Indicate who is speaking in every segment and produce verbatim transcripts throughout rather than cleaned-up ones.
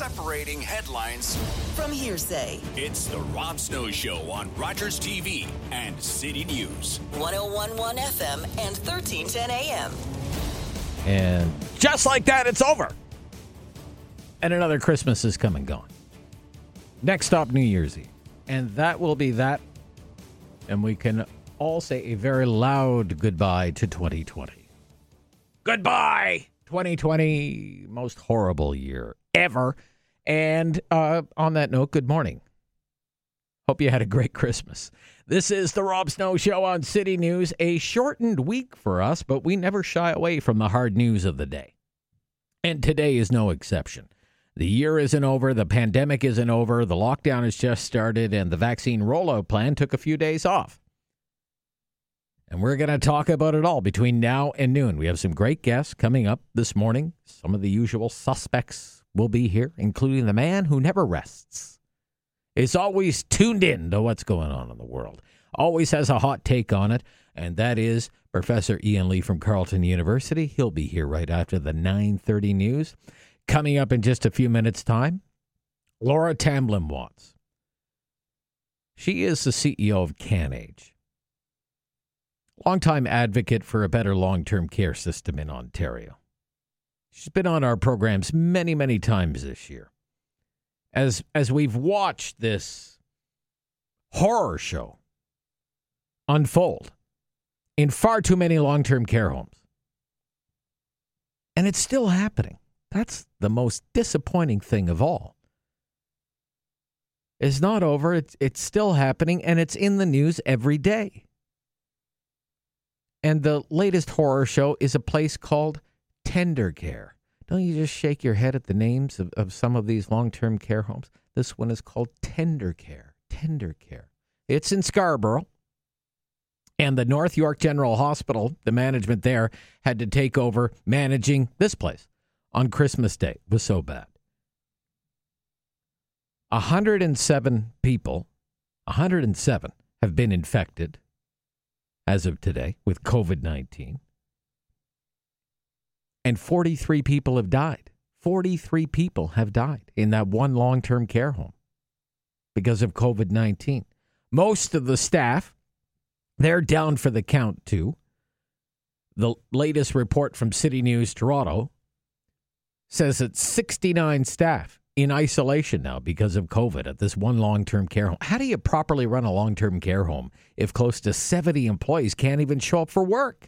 Speaker 1: Separating headlines
Speaker 2: from hearsay.
Speaker 1: It's the Rob Snow Show on Rogers T V and City News.
Speaker 2: one oh one point one F M and thirteen ten A M.
Speaker 3: And just like that, it's over. And another Christmas is come and gone. Next stop, New Year's Eve. And that will be that. And we can all say a very loud goodbye to twenty twenty. Goodbye, twenty twenty. Most horrible year ever. And uh, on that note, good morning. Hope you had a great Christmas. This is the Rob Snow Show on City News. A shortened week for us, but we never shy away from the hard news of the day. And today is no exception. The year isn't over, the pandemic isn't over, the lockdown has just started, and the vaccine rollout plan took a few days off. And we're going to talk about it all between now and noon. We have some great guests coming up this morning. Some of the usual suspects will be here, including the man who never rests. Is always tuned in to what's going on in the world. Always has a hot take on it, and that is Professor Ian Lee from Carleton University. He'll be here right after the nine thirty news. Coming up in just a few minutes' time, Laura Tamblyn-Watts. She is the C E O of CanAge. Longtime advocate for a better long-term care system in Ontario. She's been on our programs many, many times this year. As as we've watched this horror show unfold in far too many long-term care homes. And it's still happening. That's the most disappointing thing of all. It's not over. It's, it's still happening, and it's in the news every day. And the latest horror show is a place called Tender Care. Don't you just shake your head at the names of, of some of these long-term care homes? This one is called Tender Care. Tender Care. It's in Scarborough. And the North York General Hospital, the management there, had to take over managing this place on Christmas Day. It was so bad. one hundred seven people, one hundred seven, have been infected as of today with covid nineteen. And forty-three people have died. forty-three people have died in that one long-term care home because of covid nineteen. Most of the staff, they're down for the count too. The latest report from City News Toronto says that sixty-nine staff in isolation now because of COVID at this one long-term care home. How do you properly run a long-term care home if close to seventy employees can't even show up for work?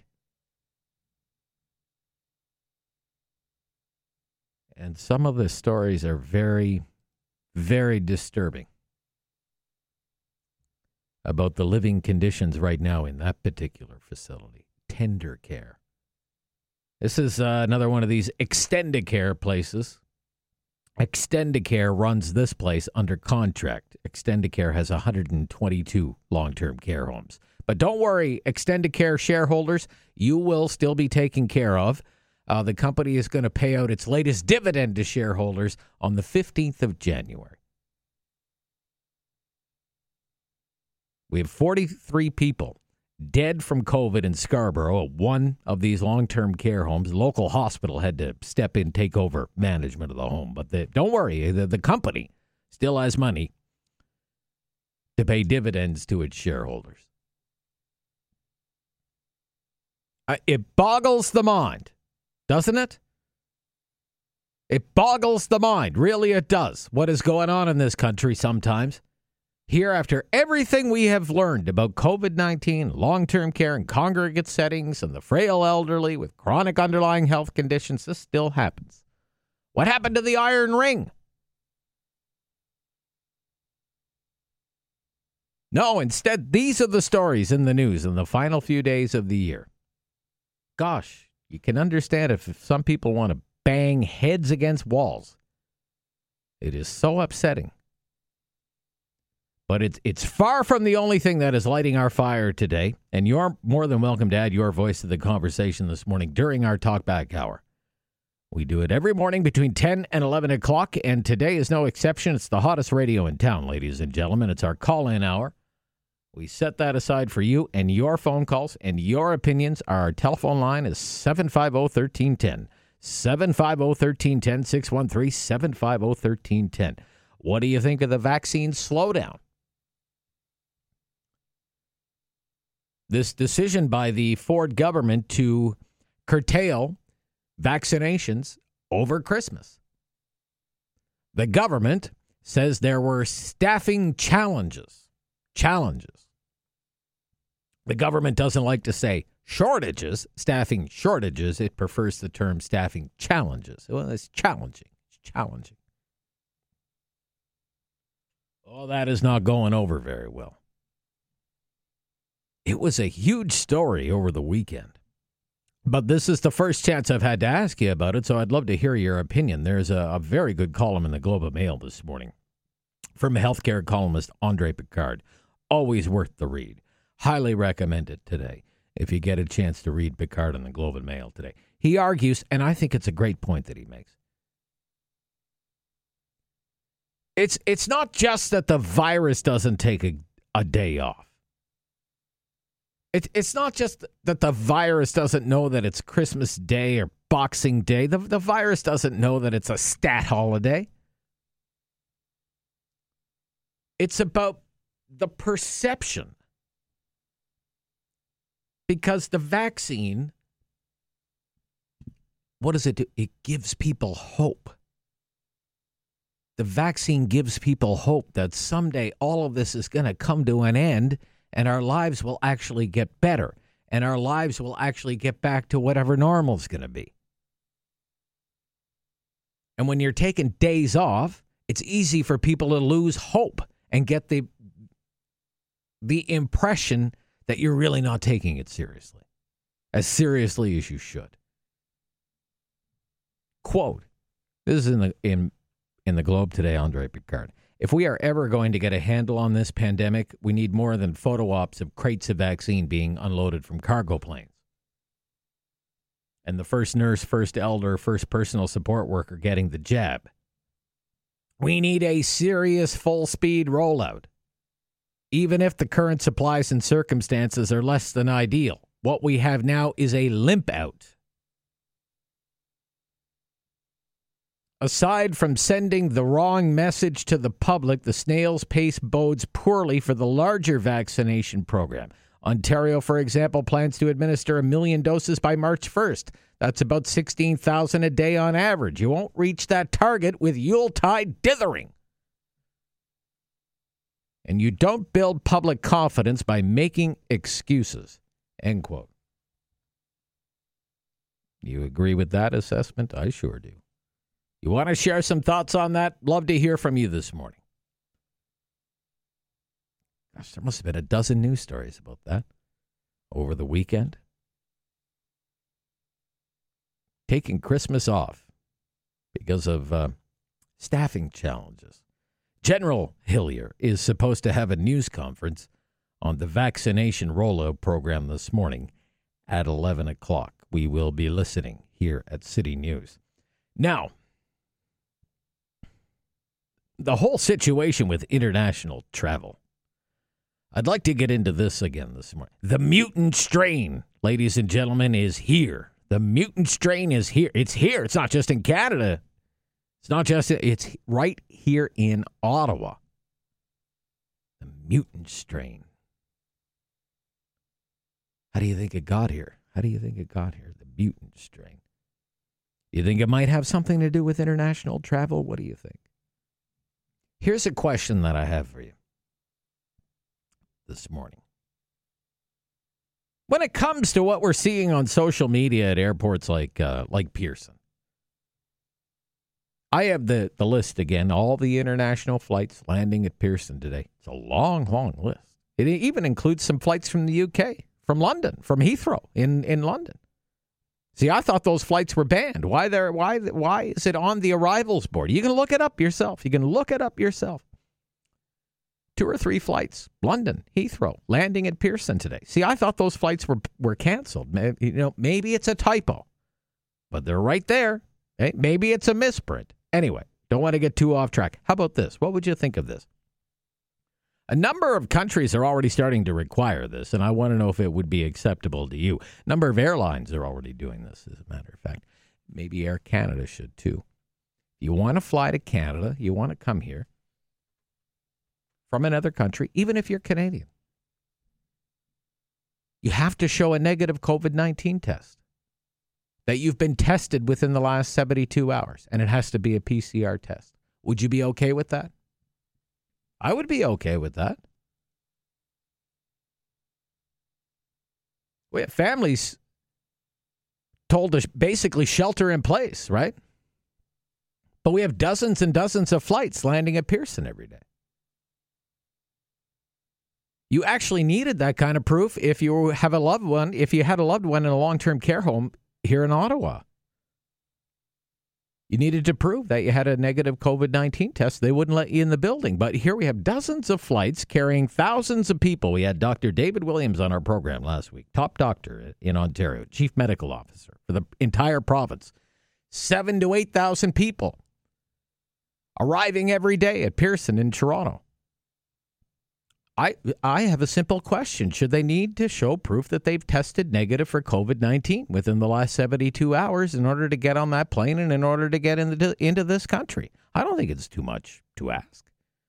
Speaker 3: And some of the stories are very, very disturbing about the living conditions right now in that particular facility. Tender Care. This is uh, another one of these Extendicare places. Extendicare runs this place under contract. Extendicare has one hundred twenty-two long-term care homes. But don't worry, Extendicare shareholders, you will still be taken care of. Uh, the company is going to pay out its latest dividend to shareholders on the fifteenth of January. We have forty-three people dead from COVID in Scarborough, one of these long-term care homes. The local hospital had to step in, take over management of the home. But the, don't worry, the, the company still has money to pay dividends to its shareholders. Uh, it boggles the mind, doesn't it? It boggles the mind. Really, it does. What is going on in this country sometimes. Here, after everything we have learned about covid nineteen, long-term care and congregate settings, and the frail elderly with chronic underlying health conditions, this still happens. What happened to the iron ring? No, instead, these are the stories in the news in the final few days of the year. Gosh, you can understand if, if some people want to bang heads against walls. It is so upsetting. But it's it's far from the only thing that is lighting our fire today. And you're more than welcome to add your voice to the conversation this morning during our talkback hour. We do it every morning between ten and eleven o'clock. And today is no exception. It's the hottest radio in town, ladies and gentlemen. It's our call-in hour. We set that aside for you and your phone calls and your opinions. Our telephone line is seven five zero, one three one zero. seven five zero, one three one zero, six one three, seven five zero, one three one zero. What do you think of the vaccine slowdown? This decision by the Ford government to curtail vaccinations over Christmas. The government says there were staffing challenges. Challenges. The government doesn't like to say shortages, staffing shortages. It prefers the term staffing challenges. Well, it's challenging. It's challenging. Oh, that is not going over very well. It was a huge story over the weekend. But this is the first chance I've had to ask you about it, so I'd love to hear your opinion. There's a, a very good column in the Globe and Mail this morning from healthcare columnist Andre Picard. Always worth the read. Highly recommend it today if you get a chance to read Picard in the Globe and Mail today. He argues, and I think it's a great point that he makes. It's it's not just that the virus doesn't take a, a day off. It, it's not just that the virus doesn't know that it's Christmas Day or Boxing Day. The, the virus doesn't know that it's a stat holiday. It's about the perception. Because the vaccine, what does it do? It gives people hope. The vaccine gives people hope that someday all of this is going to come to an end and our lives will actually get better and our lives will actually get back to whatever normal is going to be. And when you're taking days off, it's easy for people to lose hope and get the the impression that you're really not taking it seriously, as seriously as you should. Quote, this is in the in in the Globe today, Andre Picard. If we are ever going to get a handle on this pandemic, we need more than photo ops of crates of vaccine being unloaded from cargo planes. And the first nurse, first elder, first personal support worker getting the jab. We need a serious full-speed rollout. Even if the current supplies and circumstances are less than ideal, what we have now is a limp out. Aside from sending the wrong message to the public, the snail's pace bodes poorly for the larger vaccination program. Ontario, for example, plans to administer a million doses by March first. That's about sixteen thousand a day on average. You won't reach that target with Yuletide dithering. And you don't build public confidence by making excuses. End quote. You agree with that assessment? I sure do. You want to share some thoughts on that? Love to hear from you this morning. Gosh, there must have been a dozen news stories about that over the weekend. Taking Christmas off because of uh, staffing challenges. General Hillier is supposed to have a news conference on the vaccination rollout program this morning at eleven o'clock. We will be listening here at City News. Now, the whole situation with international travel. I'd like to get into this again this morning. The mutant strain, ladies and gentlemen, is here. The mutant strain is here. It's here. It's not just in Canada. It's not just, it's right here in Ottawa. The mutant strain. How do you think it got here? How do you think it got here? The mutant strain. You think it might have something to do with international travel? What do you think? Here's a question that I have for you this morning. When it comes to what we're seeing on social media at airports like uh, like Pearson, I have the, the list again, all the international flights landing at Pearson today. It's a long, long list. It even includes some flights from the U K, from London, from Heathrow in, in London. See, I thought those flights were banned. Why there? Why? Why is it on the arrivals board? You can look it up yourself. You can look it up yourself. Two or three flights, London, Heathrow, landing at Pearson today. See, I thought those flights were were canceled. Maybe, you know, maybe it's a typo, but they're right there. Okay? Maybe it's a misprint. Anyway, don't want to get too off track. How about this? What would you think of this? A number of countries are already starting to require this, and I want to know if it would be acceptable to you. A number of airlines are already doing this, as a matter of fact. maybe Air Canada should too. You want to fly to Canada, you want to come here from another country, even if you're Canadian. You have to show a negative COVID nineteen test, that you've been tested within the last seventy-two hours, and it has to be a P C R test. Would you be okay with that? I would be okay with that. We have families told to basically shelter in place, right? But we have dozens and dozens of flights landing at Pearson every day. You actually needed that kind of proof if you have a loved one, if you had a loved one in a long-term care home here in Ottawa. You needed to prove that you had a negative COVID nineteen test. They wouldn't let you in the building. But here we have dozens of flights carrying thousands of people. We had Doctor David Williams on our program last week, top doctor in Ontario, chief medical officer for the entire province. Seven to eight thousand people arriving every day at Pearson in Toronto. I I have a simple question. Should they need to show proof that they've tested negative for COVID nineteen within the last seventy-two hours in order to get on that plane and in order to get into, into this country? I don't think it's too much to ask.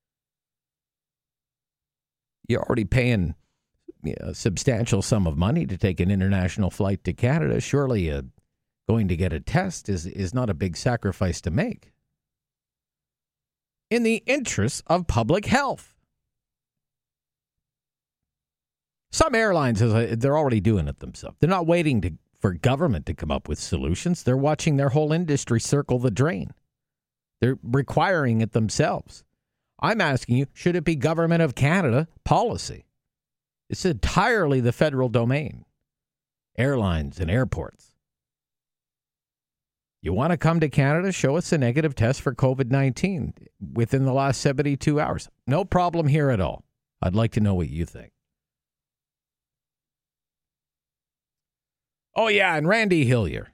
Speaker 3: You're already paying you know, a substantial sum of money to take an international flight to Canada. Surely uh, going to get a test is, is not a big sacrifice to make. In the interest of public health. Some airlines, they're already doing it themselves. They're not waiting to, for government to come up with solutions. They're watching their whole industry circle the drain. They're requiring it themselves. I'm asking you, should it be Government of Canada policy? It's entirely the federal domain. Airlines and airports. You want to come to Canada? Show us a negative test for COVID nineteen within the last seventy-two hours. No problem here at all. I'd like to know what you think. Oh, yeah, and Randy Hillier,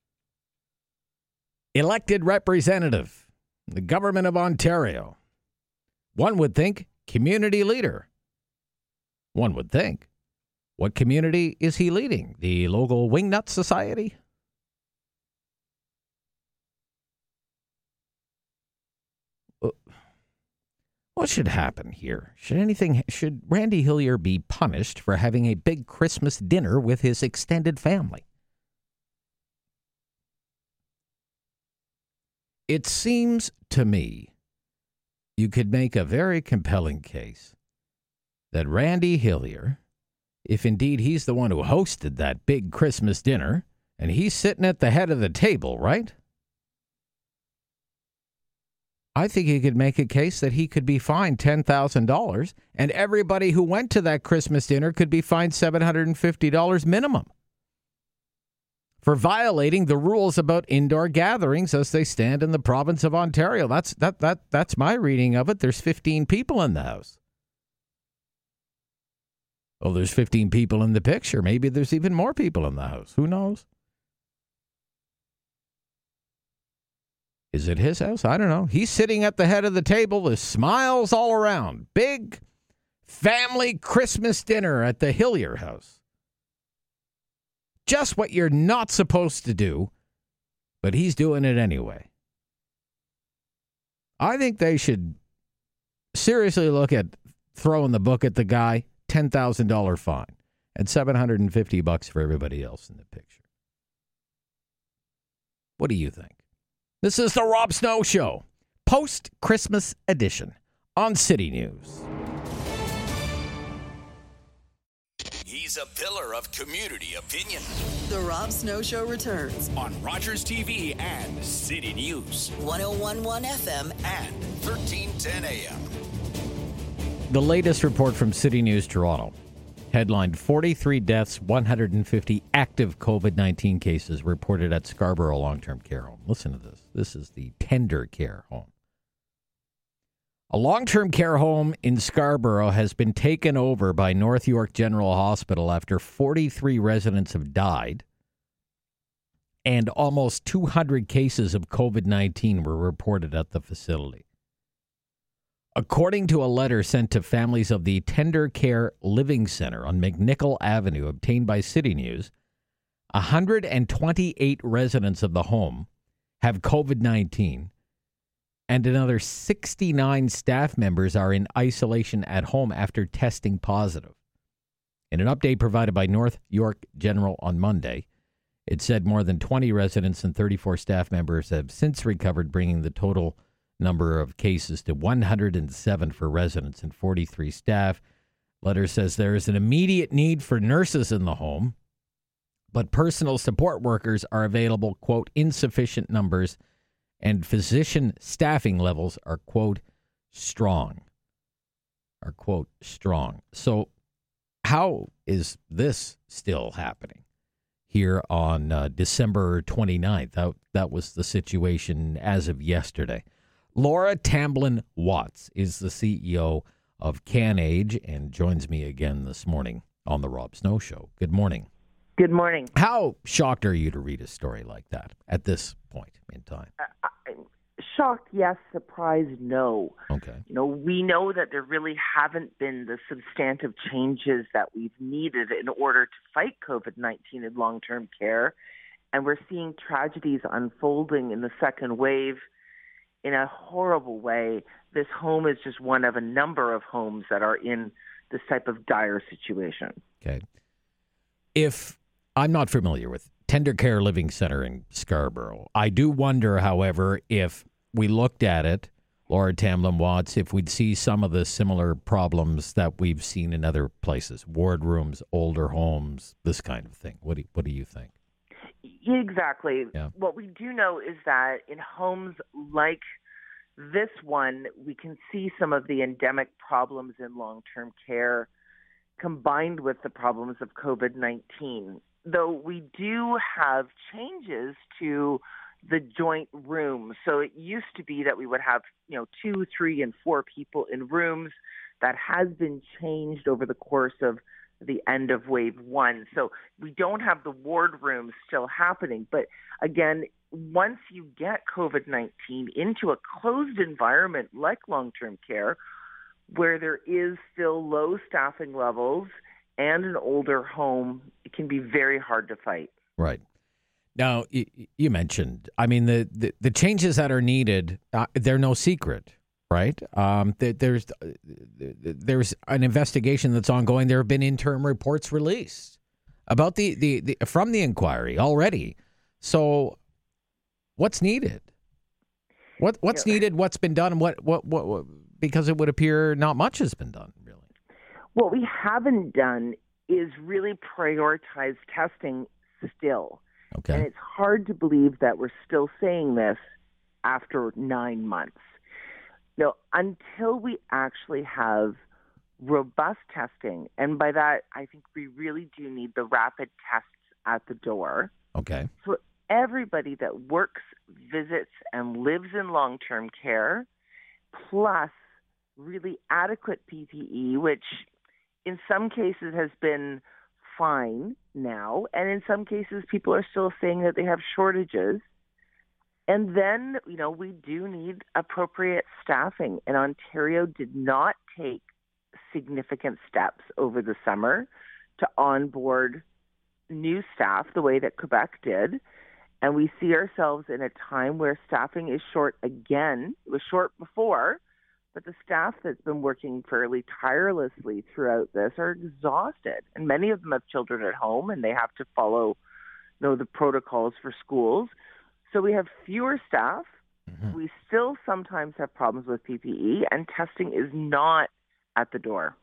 Speaker 3: elected representative, the government of Ontario. One would think community leader. One would think. What community is he leading? The local Wingnut Society? What should happen here? Should anything, should Randy Hillier be punished for having a big Christmas dinner with his extended family? It seems to me you could make a very compelling case that Randy Hillier, if indeed he's the one who hosted that big Christmas dinner, and he's sitting at the head of the table, right? I think you could make a case that he could be fined ten thousand dollars, and everybody who went to that Christmas dinner could be fined seven hundred fifty dollars minimum for violating the rules about indoor gatherings as they stand in the province of Ontario. That's that that that's my reading of it. There's fifteen people in the house. Oh, there's fifteen people in the picture. Maybe there's even more people in the house. Who knows? Is it his house? I don't know. He's sitting at the head of the table with smiles all around. Big family Christmas dinner at the Hillier house. Just what you're not supposed to do, but he's doing it anyway. I think they should seriously look at throwing the book at the guy, ten thousand dollars fine, and seven hundred fifty bucks for everybody else in the picture. What do you think? This is the Rob Snow Show, post-Christmas edition on City News.
Speaker 1: He's a pillar of community opinion.
Speaker 2: The Rob Snow Show returns
Speaker 1: on Rogers T V and City News.
Speaker 2: one oh one point one F M
Speaker 1: and thirteen ten A M.
Speaker 3: The latest report from City News Toronto. Headlined forty-three deaths, one hundred fifty active COVID nineteen cases reported at Scarborough Long-Term Care Home. Listen to this. This is the Tender Care Home. A long-term care home in Scarborough has been taken over by North York General Hospital after forty-three residents have died and almost two hundred cases of COVID nineteen were reported at the facility. According to a letter sent to families of the Tender Care Living Center on McNichol Avenue obtained by City News, one hundred twenty-eight residents of the home have COVID nineteen, and another sixty-nine staff members are in isolation at home after testing positive. In an update provided by North York General on Monday, it said more than twenty residents and thirty-four staff members have since recovered, bringing the total number of cases to one hundred seven for residents and forty-three staff. Letter says there is an immediate need for nurses in the home, but personal support workers are available, quote, insufficient numbers, and physician staffing levels are, quote, strong, are, quote, strong. So how is this still happening here on uh, December twenty-ninth? That, that was the situation as of yesterday. Laura Tamblyn Watts is the C E O of CanAge and joins me again this morning on the Rob Snow Show. Good morning.
Speaker 4: Good morning.
Speaker 3: How shocked are you to read a story like that at this point in time?
Speaker 4: Uh, shocked, yes. Surprised, no.
Speaker 3: Okay.
Speaker 4: You know, we know that there really haven't been the substantive changes that we've needed in order to fight COVID nineteen in long-term care. And we're seeing tragedies unfolding in the second wave in a horrible way. This home is just one of a number of homes that are in this type of dire situation.
Speaker 3: Okay. If I'm not familiar with Tender Care Living Center in Scarborough, I do wonder, however, if we looked at it, Laura Tamblyn Watts, if we'd see some of the similar problems that we've seen in other places, ward rooms, older homes, this kind of thing. What do, what do you think?
Speaker 4: Exactly.
Speaker 3: Yeah.
Speaker 4: What we do know is that in homes like this one, we can see some of the endemic problems in long-term care combined with the problems of COVID nineteen. Though we do have changes to the joint rooms. So it used to be that we would have, you know, two, three, and four people in rooms. That has been changed over the course of the end of wave one. So we don't have the ward rooms still happening. But again, once you get COVID nineteen into a closed environment like long-term care, where there is still low staffing levels and an older home, it can be very hard to fight.
Speaker 3: Right. Now, you mentioned, I mean, the, the, the changes that are needed, uh, they're no secret, right? Um, there's, there's an investigation that's ongoing. There have been interim reports released about the, the, the from the inquiry already. So what's needed? What What's yeah. needed? What's been done? And what, what, what, what, because it would appear not much has been done, really.
Speaker 4: What we haven't done is really prioritize testing still.
Speaker 3: Okay.
Speaker 4: And it's hard to believe that we're still saying this after nine months. No, until we actually have robust testing, and by that, I think we really do need the rapid tests at the door.
Speaker 3: Okay.
Speaker 4: For everybody that works, visits, and lives in long-term care, plus really adequate P P E, which in some cases has been fine now, and in some cases people are still saying that they have shortages. And then, you know, we do need appropriate staffing, and Ontario did not take significant steps over the summer to onboard new staff the way that Quebec did. And we see ourselves in a time where staffing is short again. It was short before, but the staff that's been working fairly tirelessly throughout this are exhausted. And many of them have children at home, and they have to follow, you know, the protocols for schools. So we have fewer staff. Mm-hmm. We still sometimes have problems with P P E, and testing is not at the door.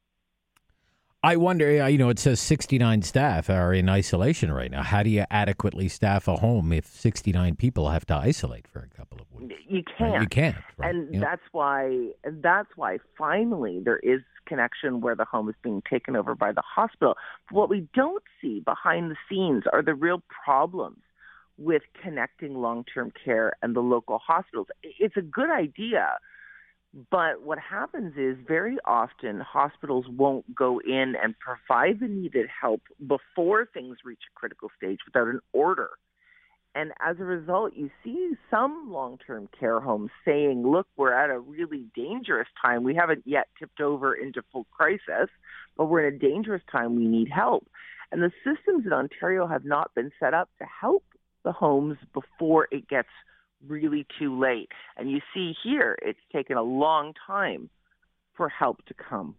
Speaker 3: I wonder, you know, it says sixty-nine staff are in isolation right now. How do you adequately staff a home if sixty-nine people have to isolate for a couple of weeks?
Speaker 4: You can't.
Speaker 3: Right? You can't. Right?
Speaker 4: And
Speaker 3: yep.
Speaker 4: that's why, and that's why finally there is connection where the home is being taken over by the hospital. But what we don't see behind the scenes are the real problems with connecting long-term care and the local hospitals. It's a good idea, but what happens is very often hospitals won't go in and provide the needed help before things reach a critical stage without an order. And as a result, you see some long-term care homes saying, look, we're at a really dangerous time. We haven't yet tipped over into full crisis, but we're in a dangerous time. We need help. And the systems in Ontario have not been set up to help the homes before it gets really too late. And you see here, it's taken a long time for help to come.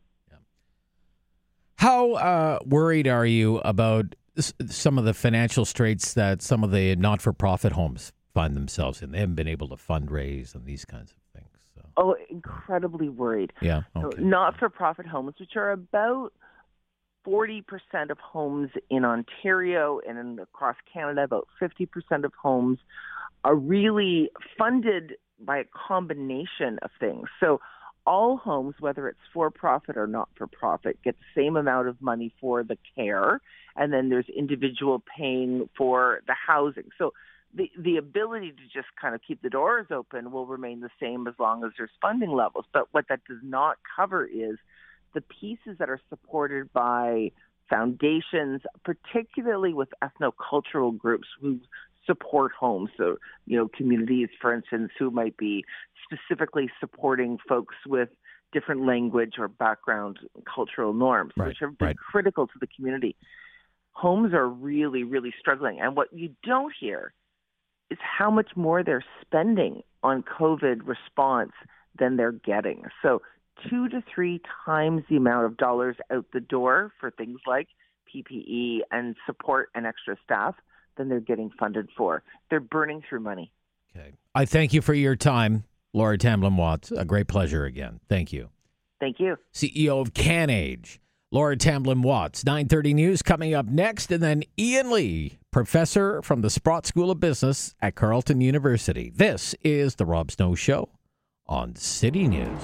Speaker 3: How uh, worried are you about s- some of the financial straits that some of the not-for-profit homes find themselves in? They haven't been able to fundraise and these kinds of things. So.
Speaker 4: Oh, incredibly worried.
Speaker 3: Yeah,
Speaker 4: So
Speaker 3: okay.
Speaker 4: not-for-profit homes, which are about forty percent of homes in Ontario and in, across Canada, about fifty percent of homes are really funded by a combination of things. So all homes, whether it's for-profit or not-for-profit, get the same amount of money for the care, and then there's individual paying for the housing. So the the ability to just kind of keep the doors open will remain the same as long as there's funding levels. But what that does not cover is the pieces that are supported by foundations, particularly with ethnocultural groups who support homes. So, you know, communities, for instance, who might be specifically supporting folks with different language or background cultural norms,
Speaker 3: Right,
Speaker 4: which have been
Speaker 3: right.
Speaker 4: critical to the community. Homes are really, really struggling. And what you don't hear is how much more they're spending on COVID response than they're getting. So two to three times the amount of dollars out the door for things like P P E and support and extra staff than they're getting funded for. They're burning through money.
Speaker 3: Okay. I thank you for your time, Laura Tamblin-Watts. A great pleasure again. Thank you.
Speaker 4: Thank you.
Speaker 3: C E O of CanAge, Laura Tamblin-Watts. nine thirty News coming up next, and then Ian Lee, professor from the Sprott School of Business at Carleton University. This is The Rob Snow Show on City News.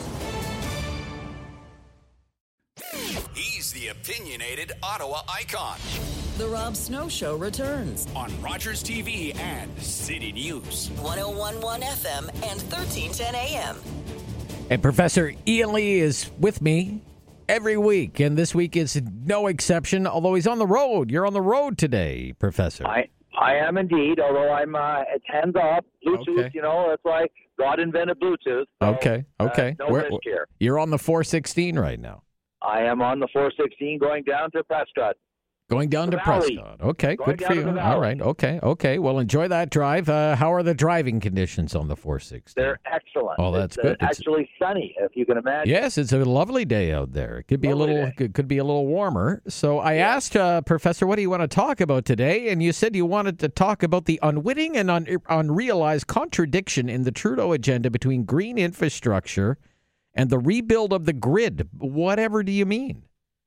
Speaker 1: He's the opinionated Ottawa icon
Speaker 2: The Rob Snow Show returns.
Speaker 1: on Rogers T V and City News.
Speaker 2: one oh one point one F M and thirteen ten A M.
Speaker 3: And Professor Ian Lee is with me every week, and this week is no exception, although he's on the road. You're on the road today, Professor.
Speaker 5: I I am indeed, although I'm uh, it's hands off Bluetooth.
Speaker 3: Okay.
Speaker 5: You know, that's why God invented Bluetooth. So,
Speaker 3: Okay, okay.
Speaker 5: Uh, no
Speaker 3: Where-
Speaker 5: risk here.
Speaker 3: You're on the four sixteen right now.
Speaker 5: I am on the four sixteen going down to Prescott.
Speaker 3: Going down
Speaker 5: The
Speaker 3: to
Speaker 5: valley.
Speaker 3: Prescott. Okay,
Speaker 5: Going
Speaker 3: good
Speaker 5: down
Speaker 3: for
Speaker 5: to
Speaker 3: you.
Speaker 5: the
Speaker 3: All
Speaker 5: valley.
Speaker 3: right, okay, okay. Well, enjoy that drive. Uh, how are the driving conditions on the four sixteen?
Speaker 5: They're excellent.
Speaker 3: Oh, that's
Speaker 5: it's,
Speaker 3: good.
Speaker 5: Uh,
Speaker 3: It's-
Speaker 5: actually sunny, if you can imagine.
Speaker 3: Yes, it's a lovely day out there. It could be
Speaker 5: Lovely
Speaker 3: a little,
Speaker 5: day.
Speaker 3: could, could be a little warmer. So I asked uh, Professor, what do you want to talk about today? And you said you wanted to talk about the unwitting and un- unrealized contradiction in the Trudeau agenda between green infrastructure and the rebuild of the grid. Whatever do you mean?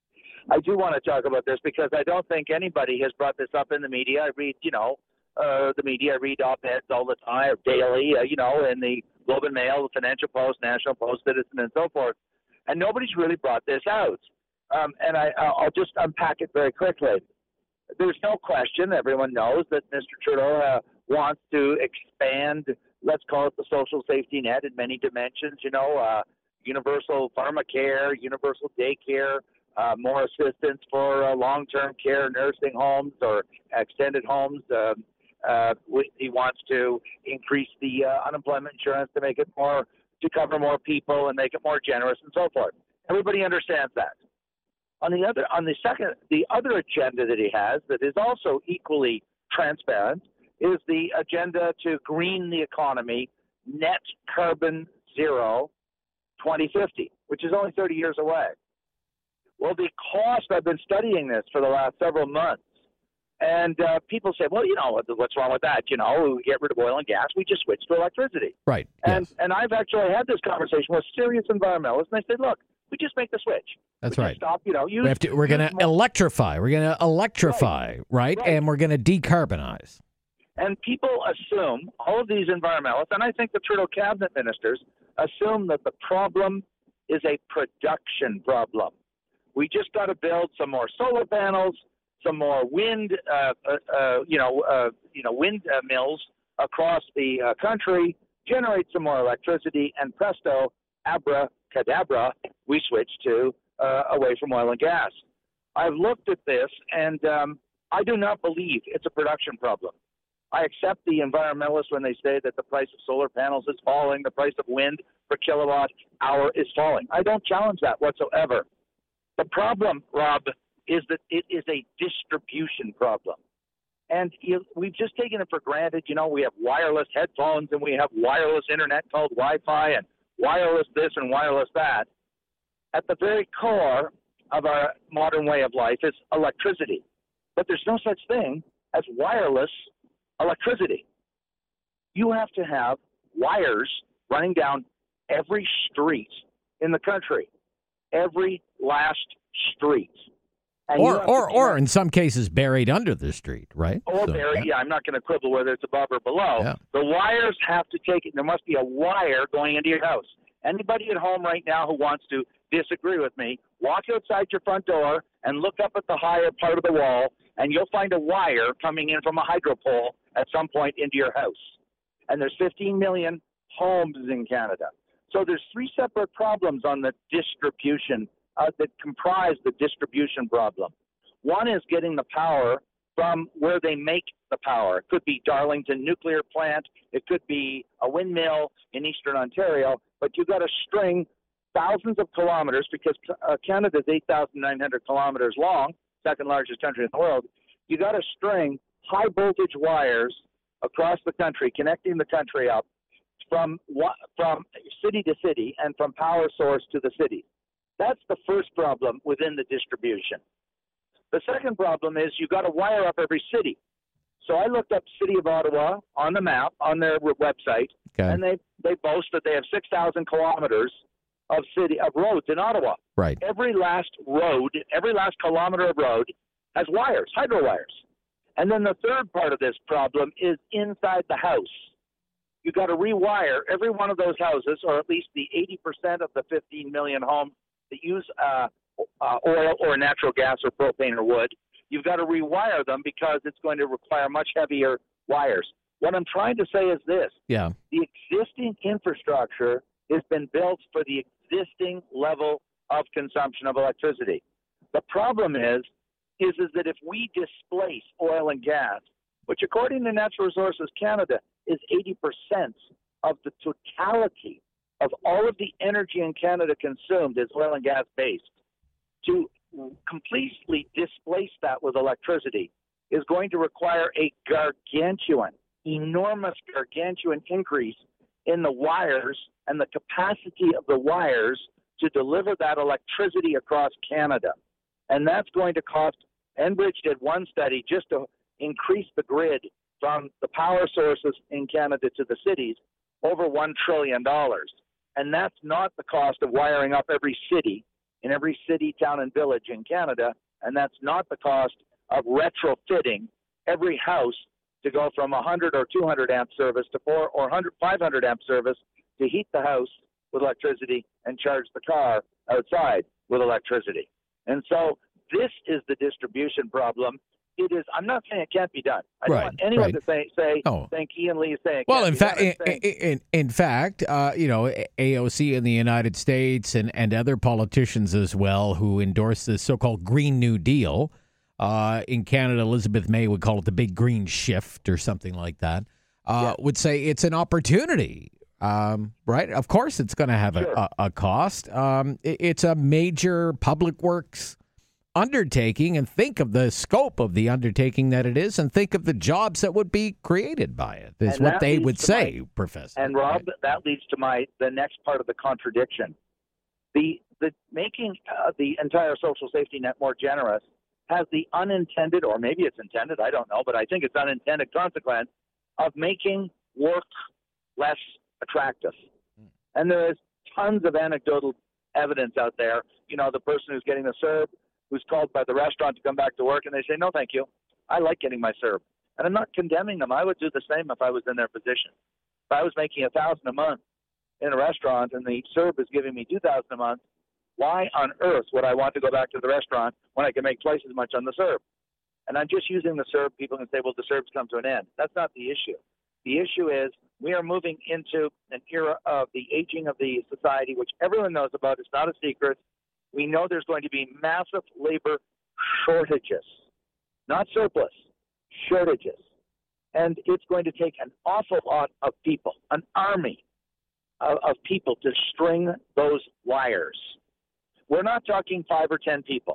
Speaker 5: I do want to talk about this because I don't think anybody has brought this up in the media. I read, you know, uh, the media. I read op-eds all the time, daily, uh, you know, in the Globe and Mail, the Financial Post, National Post, Citizen, and so forth. And nobody's really brought this out. Um, and I, I'll just unpack it very quickly. There's no question, everyone knows, that Mister Trudeau uh, wants to expand, let's call it the social safety net in many dimensions, you know, uh, universal pharmacare, universal daycare, Uh, more assistance for uh, long-term care, nursing homes or extended homes. Uh, uh, we, he wants to increase the uh, unemployment insurance to make it more, to cover more people and make it more generous and so forth. Everybody understands that. On the other, on the second, the other agenda that he has that is also equally transparent is the agenda to green the economy, net carbon zero, twenty fifty, which is only thirty years away. Well, the cost, I've been studying this for the last several months, and uh, people say, well, you know, what's wrong with that? You know, we get rid of oil and gas, we just switch to electricity.
Speaker 3: Right.
Speaker 5: And
Speaker 3: Yes.
Speaker 5: and I've actually had this conversation with serious environmentalists, and they said, look, we just make the switch.
Speaker 3: That's
Speaker 5: we
Speaker 3: right.
Speaker 5: Just stop, you know, use,
Speaker 3: We have to, we're going to
Speaker 5: use more-
Speaker 3: electrify. We're going to electrify, right?
Speaker 5: Right.
Speaker 3: And we're going to decarbonize.
Speaker 5: And people assume, all of these environmentalists, and I think the Trudeau cabinet ministers, assume that the problem is a production problem. We just got to build some more solar panels, some more wind, uh, uh, uh, you know, uh, you know, wind uh, mills across the uh, country, generate some more electricity, and presto, abracadabra, we switch to uh, away from oil and gas. I've looked at this, and um, I do not believe it's a production problem. I accept the environmentalists when they say that the price of solar panels is falling, the price of wind per kilowatt hour is falling. I don't challenge that whatsoever. The problem, Rob, is that it is a distribution problem. And you, we've just taken it for granted. You know, we have wireless headphones and we have wireless internet called Wi-Fi and wireless this and wireless that. At the very core of our modern way of life is electricity. But there's no such thing as wireless electricity. You have to have wires running down every street in the country, every last street. And
Speaker 3: or or, or in some cases buried under the street, right?
Speaker 5: Or
Speaker 3: so,
Speaker 5: buried,
Speaker 3: yeah.
Speaker 5: yeah, I'm not going to quibble whether it's above or below.
Speaker 3: Yeah.
Speaker 5: The wires have to take it. There must be a wire going into your house. Anybody at home right now who wants to disagree with me, walk outside your front door and look up at the higher part of the wall, and you'll find a wire coming in from a hydro pole at some point into your house. And there's fifteen million homes in Canada. So there's three separate problems on the distribution uh, that comprise the distribution problem. One is getting the power from where they make the power. It could be Darlington Nuclear Plant. It could be a windmill in Eastern Ontario. But you've got to string thousands of kilometers, because uh, Canada is eight thousand nine hundred kilometers long, second largest country in the world. You got to string high voltage wires across the country, connecting the country up from from city to city and from power source to the city. That's the first problem within the distribution. The second problem is you got to wire up every city. So I looked up City of Ottawa on the map, on their website,
Speaker 3: okay.
Speaker 5: and they, they boast that they have six thousand kilometers of city of roads in Ottawa.
Speaker 3: Right.
Speaker 5: Every last road, every last kilometer of road has wires, hydro wires. And then the third part of this problem is inside the house. You got to rewire every one of those houses, or at least the eighty percent of the fifteen million homes that use uh, uh, oil or natural gas or propane or wood. You've got to rewire them because it's going to require much heavier wires. What I'm trying to say is this.
Speaker 3: Yeah.
Speaker 5: The existing infrastructure has been built for the existing level of consumption of electricity. The problem is, is, is that if we displace oil and gas, which according to Natural Resources Canada is eighty percent of the totality of all of the energy in Canada consumed is oil and gas based, to completely displace that with electricity is going to require a gargantuan, enormous gargantuan increase in the wires and the capacity of the wires to deliver that electricity across Canada. And that's going to cost, Enbridge did one study just to increase the grid from the power sources in Canada to the cities, over one trillion dollars. And that's not the cost of wiring up every city, in every city, town, and village in Canada, and that's not the cost of retrofitting every house to go from one hundred or two hundred amp service to four or one hundred, five hundred amp service to heat the house with electricity and charge the car outside with electricity. And so this is the distribution problem. It is. I'm not saying it can't be done. I don't
Speaker 3: right,
Speaker 5: want anyone
Speaker 3: right.
Speaker 5: to say, say
Speaker 3: oh.
Speaker 5: think Ian Lee is saying it
Speaker 3: well,
Speaker 5: can't
Speaker 3: in
Speaker 5: be
Speaker 3: fact,
Speaker 5: done.
Speaker 3: in,
Speaker 5: saying,
Speaker 3: in, in fact, uh, you know, A O C in the United States and, and other politicians as well who endorse this so-called Green New Deal. Uh, in Canada, Elizabeth May would call it the Big Green Shift or something like that. Uh,
Speaker 5: yeah.
Speaker 3: Would say it's an opportunity, um, right? Of course, it's going to have
Speaker 5: sure.
Speaker 3: a, a, a cost. Um, it, it's a major public works undertaking, and think of the scope of the undertaking that it is, and think of the jobs that would be created by it. Is
Speaker 5: And
Speaker 3: what
Speaker 5: that
Speaker 3: they
Speaker 5: leads
Speaker 3: would
Speaker 5: to
Speaker 3: say,
Speaker 5: my-
Speaker 3: Professor.
Speaker 5: And Rob,
Speaker 3: right?
Speaker 5: that leads to my the next part of the contradiction. The the making uh, the entire social safety net more generous has the unintended, or maybe it's intended, I don't know, but I think it's unintended consequence of making work less attractive. And there is tons of anecdotal evidence out there. You know, the person who's getting the C E R B, who's called by the restaurant to come back to work, and they say, no, thank you. I like getting my C E R B. And I'm not condemning them. I would do the same if I was in their position. If I was making one thousand dollars a month in a restaurant and the C E R B is giving me two thousand dollars a month, why on earth would I want to go back to the restaurant when I can make twice as much on the C E R B? And I'm just using the C E R B. People can say, well, the C E R B's come to an end. That's not the issue. The issue is we are moving into an era of the aging of the society, which everyone knows about. It's not a secret. We know there's going to be massive labor shortages, not surplus, shortages. And it's going to take an awful lot of people, an army of, of people to string those wires. We're not talking five or ten people.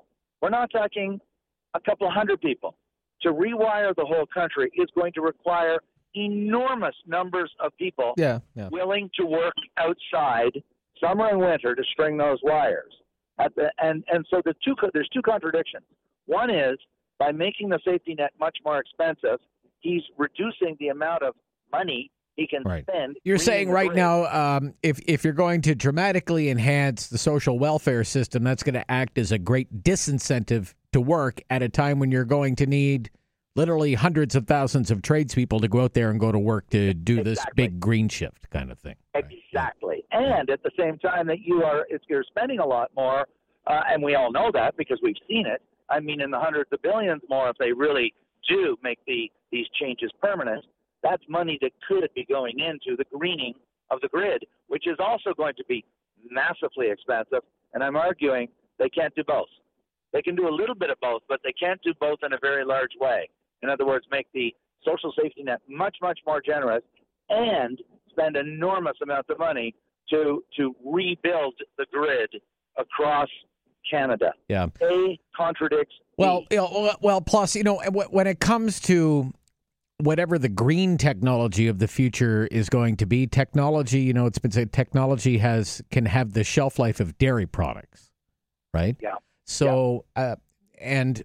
Speaker 5: We're not talking a couple of hundred people. To rewire the whole country is going to require enormous numbers of people
Speaker 3: Yeah, yeah.
Speaker 5: willing to work outside summer and winter to string those wires. At the, and, and so the two, there's two contradictions. One is, by making the safety net much more expensive, he's reducing the amount of money he can
Speaker 3: Right.
Speaker 5: spend.
Speaker 3: You're
Speaker 5: greening
Speaker 3: saying
Speaker 5: the
Speaker 3: right
Speaker 5: grid.
Speaker 3: now, um, if if you're going to dramatically enhance the social welfare system, that's going to act as a great disincentive to work at a time when you're going to need literally hundreds of thousands of tradespeople to go out there and go to work to do this
Speaker 5: Exactly.
Speaker 3: big green shift kind of thing. Right.
Speaker 5: Exactly. And at the same time that you are, if you're spending a lot more, uh, and we all know that because we've seen it, I mean, in the hundreds of billions more, if they really do make the these changes permanent, that's money that could be going into the greening of the grid, which is also going to be massively expensive. And I'm arguing they can't do both. They can do a little bit of both, but they can't do both in a very large way. In other words, make the social safety net much, much more generous and spend enormous amounts of money to to rebuild the grid across Canada.
Speaker 3: Yeah.
Speaker 5: A contradicts
Speaker 3: Well,
Speaker 5: B.
Speaker 3: you know, well, plus, you know, wh- when it comes to whatever the green technology of the future is going to be, technology, you know, it's been said technology has can have the shelf life of dairy products, right?
Speaker 5: Yeah.
Speaker 3: So, uh, and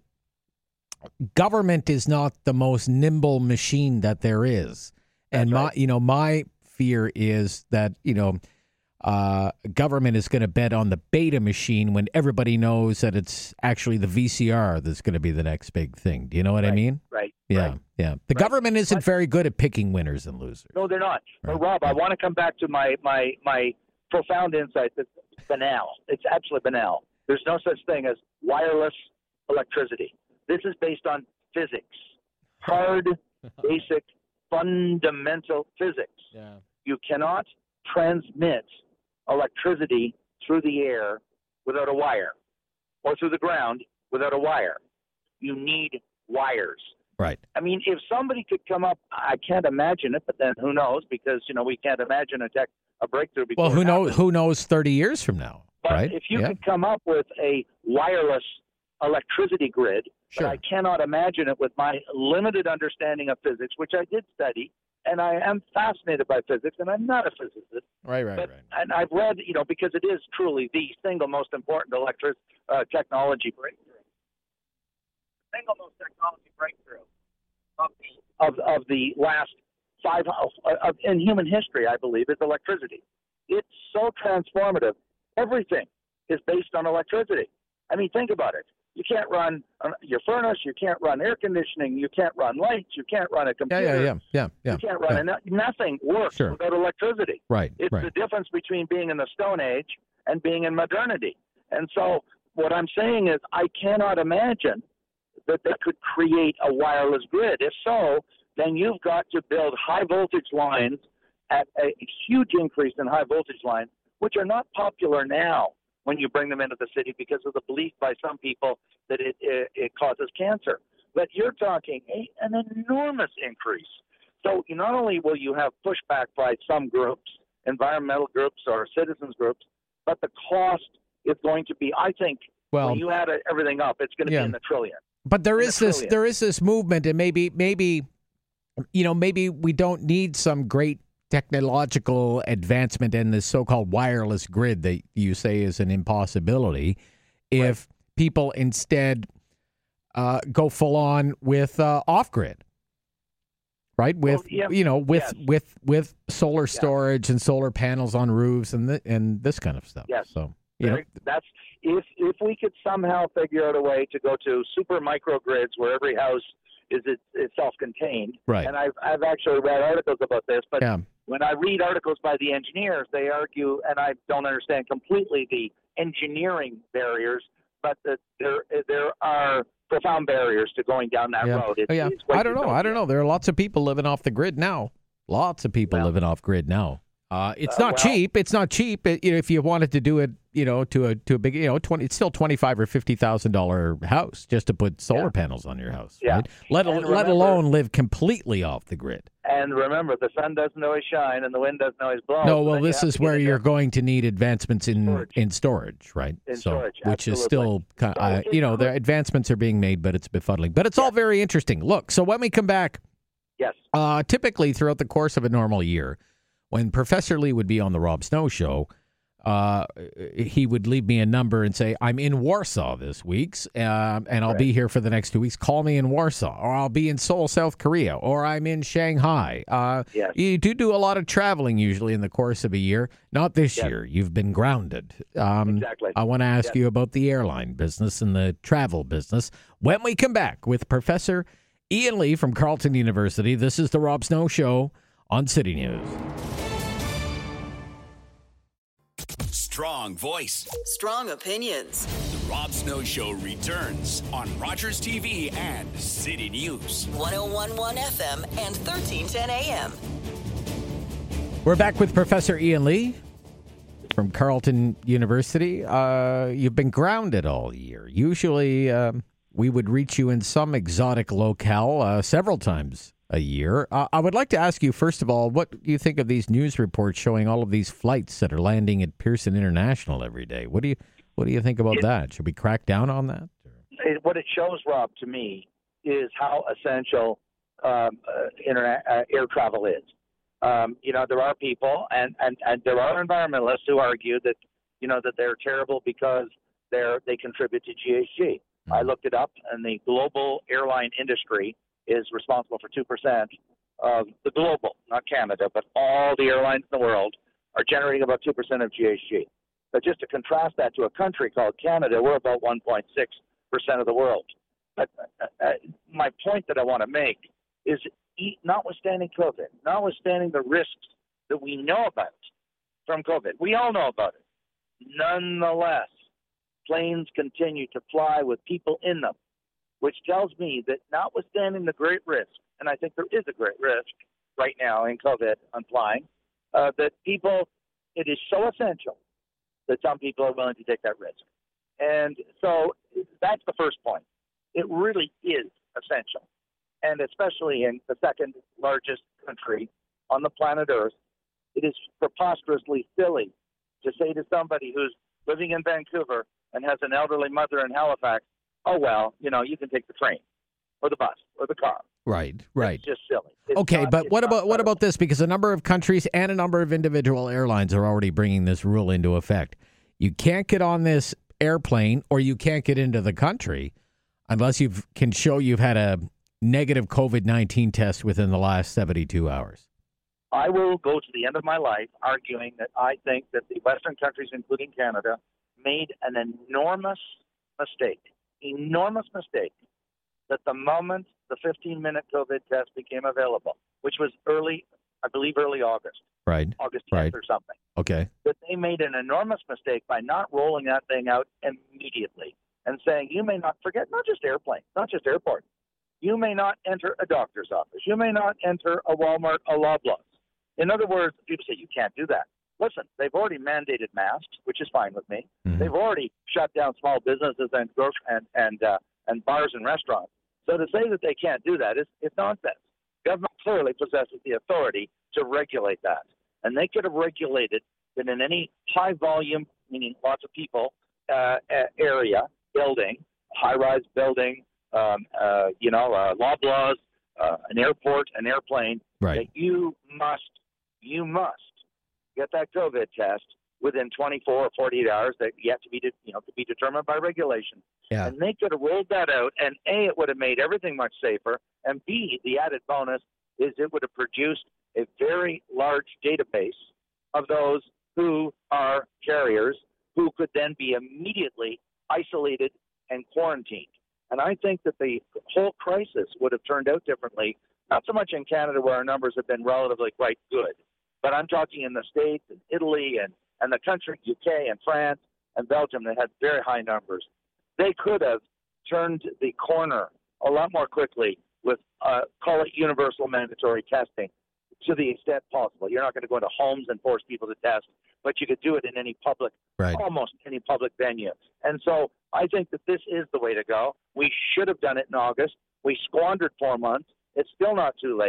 Speaker 3: government is not the most nimble machine that there is. And
Speaker 5: That's
Speaker 3: my,
Speaker 5: right.
Speaker 3: you know, my fear is that, you know, uh, government is going to bet on the beta machine when everybody knows that it's actually the V C R that's going to be the next big thing. Do you know what I
Speaker 5: Right,
Speaker 3: mean?
Speaker 5: Right.
Speaker 3: Yeah,
Speaker 5: Right.
Speaker 3: yeah. The
Speaker 5: Right.
Speaker 3: government isn't
Speaker 5: But-
Speaker 3: very good at picking winners and losers.
Speaker 5: No, they're not.
Speaker 3: Right.
Speaker 5: But Rob, I want to come back to my my my profound insight that's banal. It's absolutely banal. There's no such thing as wireless electricity. This is based on physics, hard, basic, fundamental physics.
Speaker 3: Yeah.
Speaker 5: You cannot transmit electricity through the air without a wire, or through the ground without a wire. You need wires.
Speaker 3: Right.
Speaker 5: I mean, if somebody could come up, I can't imagine it, but then who knows? Because you know we can't imagine a tech a breakthrough before.
Speaker 3: Well, who
Speaker 5: it
Speaker 3: knows?
Speaker 5: happens.
Speaker 3: Who knows? Thirty years from now,
Speaker 5: But
Speaker 3: right?
Speaker 5: if you
Speaker 3: yeah.
Speaker 5: could come up with a wireless electricity grid,
Speaker 3: Sure.
Speaker 5: but I cannot imagine it with my limited understanding of physics, which I did study, and I am fascinated by physics, and I'm not a physicist.
Speaker 3: Right. Right.
Speaker 5: But,
Speaker 3: right.
Speaker 5: and I've read, you know, because it is truly the single most important electric uh, technology breakthrough. Single most technology breakthrough of the of, of the last five of, of in human history, I believe, is electricity. It's so transformative. Everything is based on electricity. I mean, think about it. You can't run uh, your furnace. You can't run air conditioning. You can't run lights. You can't run a
Speaker 3: Yeah.
Speaker 5: computer.
Speaker 3: Yeah. Yeah. Yeah. Yeah.
Speaker 5: You can't run
Speaker 3: yeah.
Speaker 5: it. No- Nothing works
Speaker 3: Sure.
Speaker 5: without electricity.
Speaker 3: Right.
Speaker 5: It's
Speaker 3: right.
Speaker 5: the difference between being in the Stone Age and being in modernity. And so what I'm saying is I cannot imagine that they could create a wireless grid. If so, then you've got to build high voltage lines at a huge increase in high voltage lines, which are not popular now when you bring them into the city because of the belief by some people that it, it, it causes cancer. But you're talking a, an enormous increase. So you not only will you have pushback by some groups, environmental groups or citizens groups, but the cost is going to be, I think,
Speaker 3: Well,
Speaker 5: when you add everything up, it's going to
Speaker 3: yeah.
Speaker 5: be in the trillion.
Speaker 3: But there
Speaker 5: in
Speaker 3: is
Speaker 5: the
Speaker 3: this
Speaker 5: trillion.
Speaker 3: there is this movement, and maybe maybe you know maybe we don't need some great technological advancement in this so-called wireless grid that you say is an impossibility. If people instead uh, go full on with uh, off grid, right? With
Speaker 5: Well, yeah,
Speaker 3: you know with
Speaker 5: yes.
Speaker 3: with with solar storage and solar panels on roofs and th- and this kind of stuff.
Speaker 5: Yes.
Speaker 3: So you know,
Speaker 5: Very- That's if if we could somehow figure out a way to go to super microgrids where every house is it, is self-contained.
Speaker 3: Right.
Speaker 5: And I've I've actually read articles about this, but
Speaker 3: yeah.
Speaker 5: when I read articles by the engineers, they argue, and I don't understand completely the engineering barriers, but that there there are profound barriers to going down that
Speaker 3: Yeah.
Speaker 5: road. It's,
Speaker 3: Oh, yeah.
Speaker 5: it's way
Speaker 3: I don't
Speaker 5: too
Speaker 3: know. I don't know. There are lots of people living off the grid now. Lots of people
Speaker 5: Well-
Speaker 3: living off grid now. Uh, it's
Speaker 5: Uh,
Speaker 3: not
Speaker 5: well-
Speaker 3: cheap. It's not cheap. It, you know, if you wanted to do it, you know, to a to a big, you know, twenty. It's still twenty five or fifty thousand dollar house just to put solar
Speaker 5: Yeah.
Speaker 3: panels on your house.
Speaker 5: Yeah.
Speaker 3: Right? Let
Speaker 5: And
Speaker 3: al- let
Speaker 5: remember-
Speaker 3: alone live completely off the grid.
Speaker 5: And And remember, the sun doesn't always shine and the wind doesn't always blow.
Speaker 3: No,
Speaker 5: so
Speaker 3: well,
Speaker 5: then you
Speaker 3: this
Speaker 5: have
Speaker 3: is
Speaker 5: to get
Speaker 3: where
Speaker 5: into
Speaker 3: you're going to need advancements in
Speaker 5: Storage.
Speaker 3: in storage, right?
Speaker 5: In
Speaker 3: so,
Speaker 5: storage,
Speaker 3: which is
Speaker 5: absolutely.
Speaker 3: still, ki-
Speaker 5: So
Speaker 3: uh,
Speaker 5: it
Speaker 3: you know, the
Speaker 5: could-
Speaker 3: advancements are being made, but it's befuddling. But it's all very interesting. Look, so when we come back,
Speaker 5: Yes.
Speaker 3: uh, typically throughout the course of a normal year, when Professor Lee would be on the Rob Snow Show, uh, he would leave me a number and say, I'm in Warsaw this week, um, and I'll
Speaker 5: Right.
Speaker 3: be here for the next two weeks. Call me in Warsaw, or I'll be in Seoul, South Korea, or I'm in Shanghai. Uh,
Speaker 5: Yes.
Speaker 3: You do do a lot of traveling usually in the course of a year. Not this
Speaker 5: Yes.
Speaker 3: year. You've been grounded. Um,
Speaker 5: Exactly.
Speaker 3: I want to ask
Speaker 5: Yes.
Speaker 3: you about the airline business and the travel business when we come back with Professor Ian Lee from Carleton University. This is the Rob Snow Show on City News.
Speaker 1: Strong voice.
Speaker 2: Strong opinions.
Speaker 1: The Rob Snow Show returns on Rogers T V and City News.
Speaker 2: one oh one point one F M and thirteen ten A M.
Speaker 3: We're back with Professor Ian Lee from Carleton University. Uh, you've been grounded all year. Usually um, we would reach you in some exotic locale uh, several times a year. Uh, I would like to ask you, first of all, what do you think of these news reports showing all of these flights that are landing at Pearson International every day? What do you what do you think about
Speaker 5: It-
Speaker 3: that? Should we crack down on that?
Speaker 5: It, what it shows, Rob, to me, is how essential um, uh, internet, uh, air travel is. Um, you know, there are people, and, and, and there are environmentalists who argue that, you know, that they're terrible because they're they contribute to G H G. I looked it up, and the global airline industry is responsible for two percent of the global, not Canada, but all the airlines in the world are generating about two percent of G H G. But just to contrast that to a country called Canada, we're about one point six percent of the world. But uh, uh, my point that I want to make is, e- notwithstanding COVID, notwithstanding the risks that we know about from COVID, we all know about it. Nonetheless, planes continue to fly with people in them, which tells me that notwithstanding the great risk, and I think there is a great risk right now in COVID on flying, uh, that people, it is so essential that some people are willing to take that risk. And so that's the first point. It really is essential. And especially in the second largest country on the planet Earth, it is preposterously silly to say to somebody who's living in Vancouver and has an elderly mother in Halifax, oh, well, you know, you can take the train or the bus or the car.
Speaker 3: Right, right.
Speaker 5: It's just silly. It's
Speaker 3: Okay,
Speaker 5: not-
Speaker 3: but
Speaker 5: it's
Speaker 3: what
Speaker 5: not
Speaker 3: about what
Speaker 5: credible.
Speaker 3: about this? Because a number of countries and a number of individual airlines are already bringing this rule into effect. You can't get on this airplane or you can't get into the country unless you can show you've had a negative COVID nineteen test within the last seventy-two hours.
Speaker 5: I will go to the end of my life arguing that I think that the Western countries, including Canada, made an enormous mistake, enormous mistake, that the moment the fifteen-minute COVID test became available, which was early, I believe early August,
Speaker 3: Right.
Speaker 5: August tenth
Speaker 3: Right.
Speaker 5: or something,
Speaker 3: Okay.
Speaker 5: that they made an enormous mistake by not rolling that thing out immediately and saying, you may not forget, not just airplanes, not just airports, you may not enter a doctor's office, you may not enter a Walmart, a Loblaws. In other words, people say you can't do that. Listen, they've already mandated masks, which is fine with me.
Speaker 3: Mhm.
Speaker 5: They've already shut down small businesses and gro- and and uh, and bars and restaurants. So to say that they can't do that is, is nonsense. Government clearly possesses the authority to regulate that, and they could have regulated that in any high volume, meaning lots of people, uh, a- area, building, high-rise building, um, uh, you know, uh, Loblaws, uh, an airport, an airplane,
Speaker 3: Right.
Speaker 5: that you must, you must get that COVID test within twenty-four or forty-eight hours. That yet to be, de- you know, to be determined by regulation.
Speaker 3: Yeah.
Speaker 5: And they could have rolled that out, and A, it would have made everything much safer, and B, the added bonus is it would have produced a very large database of those who are carriers who could then be immediately isolated and quarantined. And I think that the whole crisis would have turned out differently, not so much in Canada where our numbers have been relatively quite good, but I'm talking in the States and Italy and, and the country, U K and France and Belgium that had very high numbers. They could have turned the corner a lot more quickly with, uh, call it universal mandatory testing to the extent possible. You're not going to go into homes and force people to test, but you could do it in any public,
Speaker 3: Right.
Speaker 5: almost any public venue. And so I think that this is the way to go. We should have done it in August. We squandered four months. It's still not too late.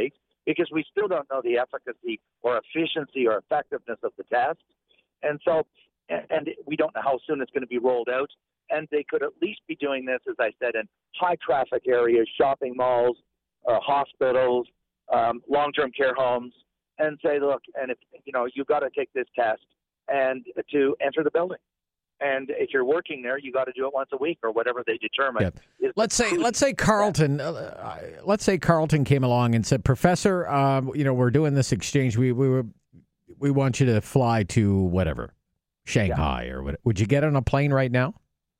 Speaker 5: because we still don't know the efficacy or efficiency or effectiveness of the test. And so, and, and we don't know how soon it's going to be rolled out. And they could at least be doing this, as I said, in high traffic areas, shopping malls, uh, hospitals, um, long-term care homes, and say, look, and if you know, you got to take this test and to enter the building. And if you're working there, you got to do it once a week or whatever they determine.
Speaker 3: Yep.
Speaker 5: Is
Speaker 3: let's say, let's say Carlton, uh, let's say Carlton came along and said, Professor, um, you know, we're doing this exchange. We we were, we want you to fly to whatever, Shanghai yeah. or what. Would you get on a plane right now?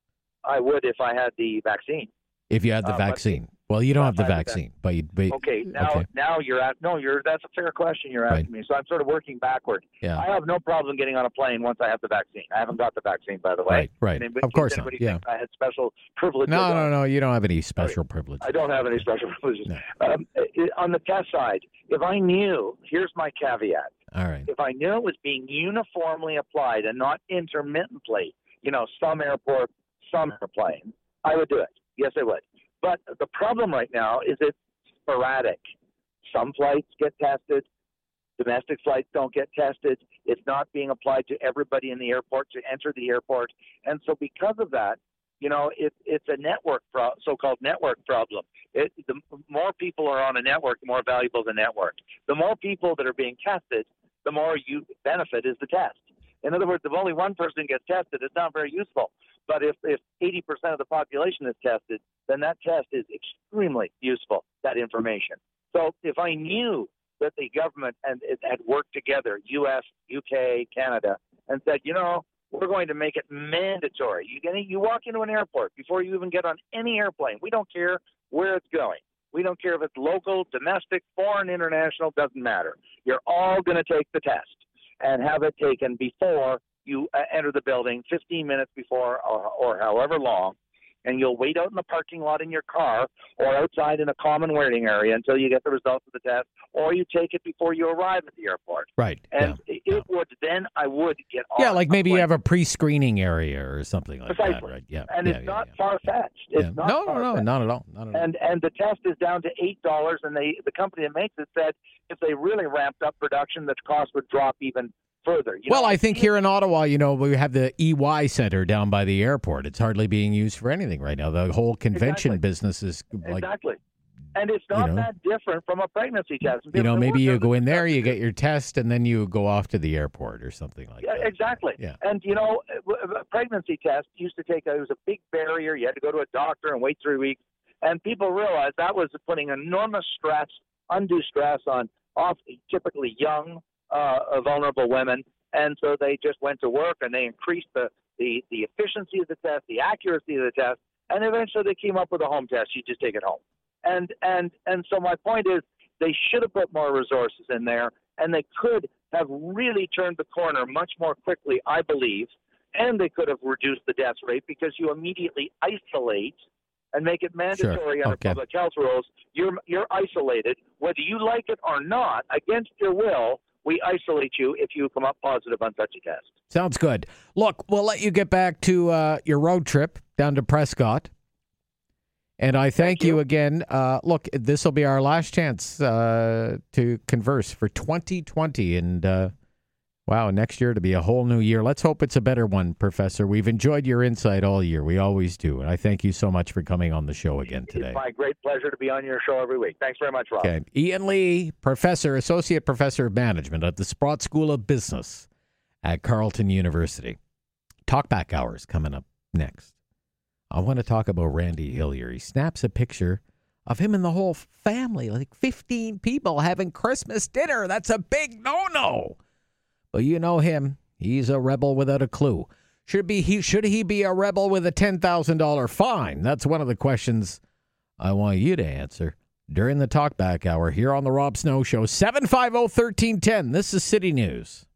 Speaker 5: I would if I had the vaccine.
Speaker 3: If you had the uh, vaccine. Well, you don't have the vaccine, but, you, but
Speaker 5: okay. Now, okay. now you're at no. You're that's a fair question you're asking right. me. So I'm sort of working backward.
Speaker 3: Yeah.
Speaker 5: I have no problem getting on a plane once I have the vaccine. I haven't got the vaccine, by the way.
Speaker 3: Right. Right.
Speaker 5: Anybody,
Speaker 3: of course not. Yeah.
Speaker 5: I had special privileges.
Speaker 3: No, no, no. You don't have any special privileges.
Speaker 5: I don't have any special privileges.
Speaker 3: No.
Speaker 5: Um, on the test side, if I knew, here's my caveat.
Speaker 3: All right.
Speaker 5: If I knew it was being uniformly applied and not intermittently, you know, some airport, some airplane, I would do it. Yes, I would. But the problem right now is it's sporadic. Some flights get tested. Domestic flights don't get tested. It's not being applied to everybody in the airport to enter the airport. And so because of that, you know, it, it's a network, pro- so-called network problem. It, the more people are on a network, the more valuable the network. The more people that are being tested, the more you benefit is the test. In other words, if only one person gets tested, it's not very useful. But if, if eighty percent of the population is tested, then that test is extremely useful, that information. So if I knew that the government and it had worked together, U S, U K, Canada, and said, you know, we're going to make it mandatory. You, get, you walk into an airport before you even get on any airplane. We don't care where it's going. We don't care if it's local, domestic, foreign, international, doesn't matter. You're all going to take the test and have it taken before you uh, enter the building, fifteen minutes before or, or however long, and you'll wait out in the parking lot in your car or outside in a common waiting area until you get the results of the test, or you take it before you arrive at the airport.
Speaker 3: Right.
Speaker 5: And
Speaker 3: yeah.
Speaker 5: it yeah. would then I would get on.
Speaker 3: Yeah, like maybe you have a pre-screening area or something like
Speaker 5: Precisely.
Speaker 3: that, right? Yeah.
Speaker 5: And
Speaker 3: yeah,
Speaker 5: it's
Speaker 3: yeah,
Speaker 5: not
Speaker 3: yeah.
Speaker 5: far-fetched. It's
Speaker 3: yeah.
Speaker 5: not
Speaker 3: no,
Speaker 5: far-fetched.
Speaker 3: no, no, not at all. Not at all.
Speaker 5: And and the test is down to eight dollars, and they the company that makes it said if they really ramped up production, the cost would drop even further. You
Speaker 3: well,
Speaker 5: know,
Speaker 3: I think here in Ottawa, you know, we have the E Y Center down by the airport. It's hardly being used for anything right now. The whole convention
Speaker 5: exactly.
Speaker 3: business is like
Speaker 5: exactly, and it's not
Speaker 3: you know,
Speaker 5: that different from a pregnancy test.
Speaker 3: You know, maybe you go in there, you get your test, and then you go off to the airport or something like
Speaker 5: yeah,
Speaker 3: that.
Speaker 5: Exactly.
Speaker 3: Yeah.
Speaker 5: And you know, a pregnancy test used to take. It was a big barrier. You had to go to a doctor and wait three weeks, and people realized that was putting enormous stress, undue stress on off typically young, uh, vulnerable women. And so they just went to work and they increased the, the, the efficiency of the test, the accuracy of the test, and eventually they came up with a home test. You just take it home. And and and so my point is they should have put more resources in there, and they could have really turned the corner much more quickly, I believe, and they could have reduced the death rate because you immediately isolate and make it mandatory
Speaker 3: sure.
Speaker 5: under
Speaker 3: okay.
Speaker 5: public health rules. You're you're isolated, whether you like it or not, against your will. We isolate you if you come up positive on such a test.
Speaker 3: Sounds good. Look, we'll let you get back to uh, your road trip down to Prescott. And I thank, thank you. you again. Uh, look, this will be our last chance uh, to converse for twenty twenty. And, uh, wow, next year to be a whole new year. Let's hope it's a better one, Professor. We've enjoyed your insight all year. We always do. And I thank you so much for coming on the show again today.
Speaker 5: It's my great pleasure to be on your show every week. Thanks very much, Rob.
Speaker 3: Okay. Ian Lee, Professor, Associate Professor of Management at the Sprott School of Business at Carleton University. Talkback hours coming up next. I want to talk about Randy Hillier. He snaps a picture of him and the whole family, like fifteen people having Christmas dinner. That's a big no-no. But you know him. He's a rebel without a clue. Should be he should he be a rebel with a ten thousand dollars fine? That's one of the questions I want you to answer during the Talkback Hour here on the Rob Snow Show. seven five zero, one three one zero. This is City News.